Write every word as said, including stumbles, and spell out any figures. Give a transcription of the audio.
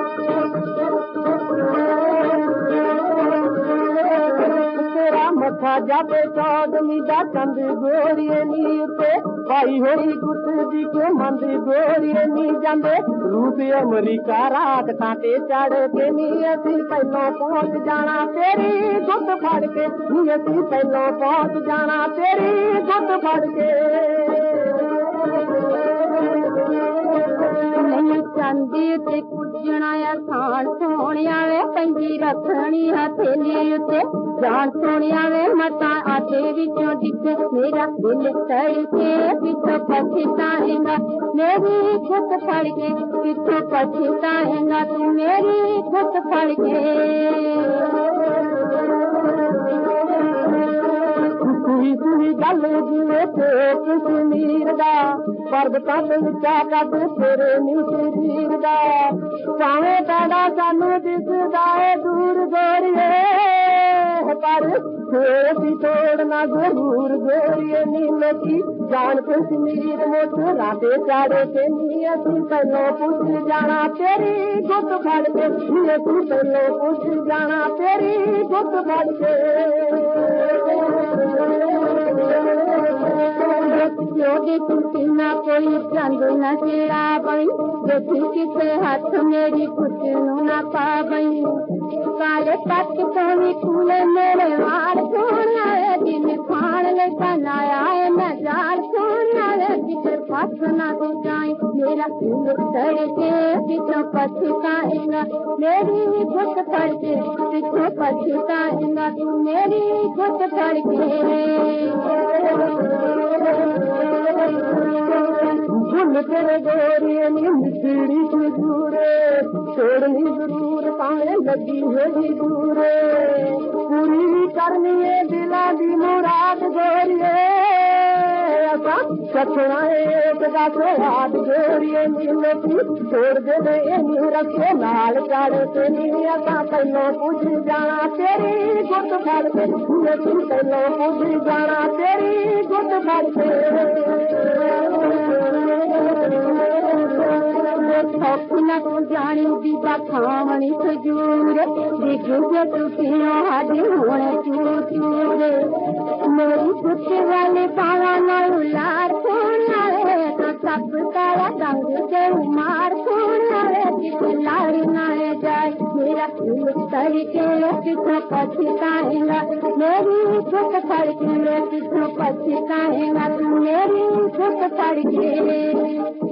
मथा जाते चौदवी दा चंद गोरिए नी उते पाई होई गुट दी के मंद गोरिए नी जांदे रूप अमरीका रात कांटे चढ़ के नी असी पहलों पहुंच जाना तेरी गुट फड़ के नी असी पहलों पहुंच जाना तेरी गुट फड़ के चांदी ते कुजना आसान सोनिया वे पंजी रखनी हथेली उते जान सोनिया वे मता आटे विचों दिखे मेरा दिल तड़के पिछो पछताएगा मेरी खुद फड़ के पिछो पछताएगा तू मेरी खुद फड़ के सुई सुई गल जिवे ते कश्मीर दा पर्वतां ते विचा कद तेरे नी शरीर दा भावें पैड़ा सानू दिसदा ए दूर गोरिए पर सोची तोड़ना जरूर गोरिए नी लोकी जान कश्मीर मुठ राते चाड़े के नी असी पहलों पुछ जाना तेरी गुट फड़ के नी असी पहलों पुछ जाना तेरी गुट फड़ के योगी तुलसी ना कोई चंद न चिड़ा बई देखी किसे हाथ मेरी कुछ न पा बई काले पत्त सोनी फूले मेरे वार सोना है दिन खान ले बनाया है मैं जार सोना है जिसे पास ना दे जाए मेरा दिल धड़के पिछों पछताएगा मेरी गुट फड़ के पिछों पछताएगा तू मेरी गुट फड़ के झुल तेरे गोरिए नी मिठड़ी खजूरे छोड़नी जरूर पाए लगी होगी दूरे पूरी करनी है दिला दी मुराद गोरिए असा सचना एक दा स्वाद गोरिए नी लोकी छोड़ दे नी रखे नाल चाड़े ते नी असा पहलों पुछ जाना तेरी गुट फड़ के तू पहलों पुछ जाना तेरी गुट फड़ के सौखना तू जानी दीदा खावनी खजूर दिखे तू पियो हाडी होने चूर चूर मेरी कुत्ते वाले पावा नाल लार सोना रे तो सब तारा दंग के मार सोना रे जिसे लार ना जाए मेरा दिल तड़के पिछो पछताएगा मेरी गुट फड़ के पिछो पछताएगा तू मेरी गुट फड़ के